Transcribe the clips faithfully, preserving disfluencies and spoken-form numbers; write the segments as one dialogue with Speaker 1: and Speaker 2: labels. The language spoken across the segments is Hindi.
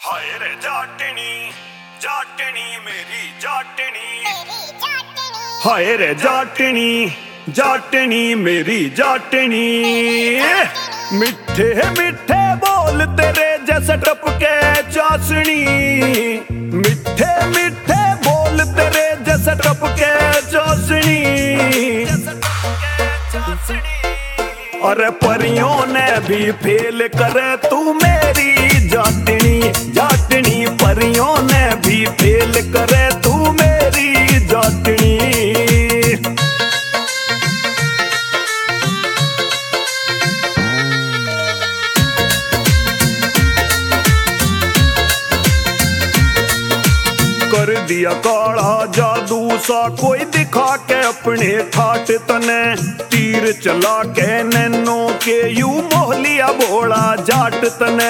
Speaker 1: हाय रे जाटनी जाटनी मेरी जाटनी, हाय रे जाटनी जाटनी मेरी जाटनी। मिठे मिठे बोल तेरे जैसे टपके चाशनी, मिठे मिठे बोल तेरे जैसे टपके चाशनी। अरे परियों ने भी फेल करे तू मेरी जाटनी जाटनी, परियों ने भी फेल करे तू मेरी जाटनी। कर दिया काला जादू सा कोई दिखा के अपने ठाट तने, तीर चला के नैनो के यू मोह लिया भोला जाट तने।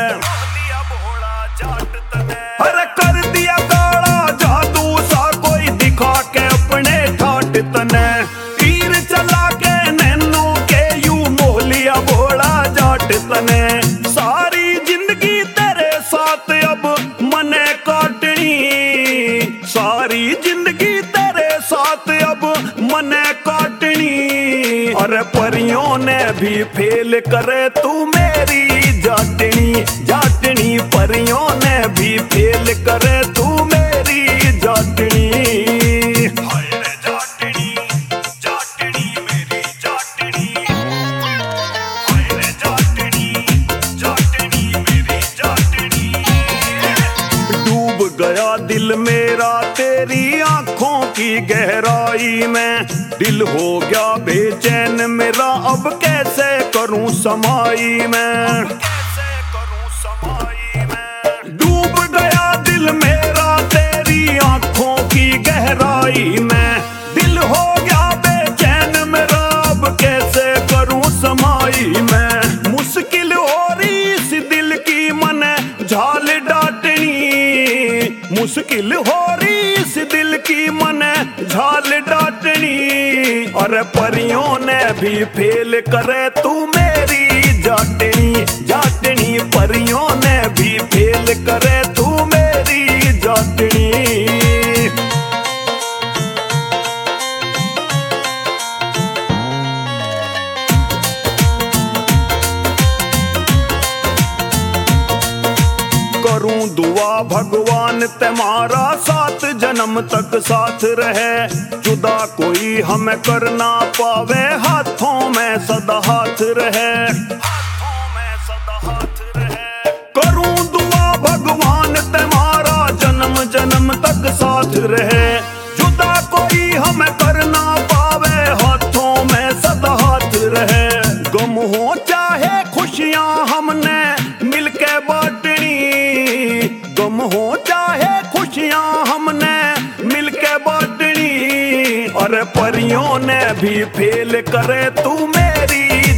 Speaker 1: अरे कर दिया काला जादू सा कोई दिखा के अपने ठाट तने, तीर चला के नैनो के यू मोह लिया भोला जाट तने। सारी जिंदगी तेरे साथ अब मने काटनी, सारी जिंदगी तेरे साथ अब मने काटनी। अरे परियों ने भी फेल करे तू मेरी जाटनी जाटनी, परियों ने भी फेल करे तू मेरी जाटनी। हाय रे जाटनी जाटनी मेरी जाटनी, हाय रे जाटनी जाटनी मेरी जाटनी। डूब गया दिल मेरा तेरी आंखों की गहराई में, दिल हो गया बेचैन मेरा अब कैसे करूं समाई मैं, कैसे करूं समाई मैं। डूब गया दिल मेरा तेरी आंखों की गहराई में, दिल हो गया बेचैन मेरा अब कैसे करूं समाई मैं। मुश्किल हो रही इस दिल की मने झाल डाटनी, मुश्किल हो रही इस दिल की मने झाल डाटनी। अरे परियों ने भी फेल करे तू मेरी जाटनी जाटनी, परियों ने भी फेल करे तू मेरी जाटनी। करूं दुआ भगवान तुम्हारा सात जन्म तक साथ रहे, जुदा कोई हमें कर ना पावे हाथों में सदा हाथ रहे, हाथों में सदा हाथ रहे। करूं दुआ भगवान तुम्हारा जन्म जन्म तक साथ रहे, जुदा कोई हमें कर ना पावे हाथों में सदा हाथ रहे। गम हो चाहे खुशियां हमने मिलके बांटनी, गम हो चाहे खुशियां हमने मिलके बांटनी। अरे परियों ने भी फेल करे तू मेरी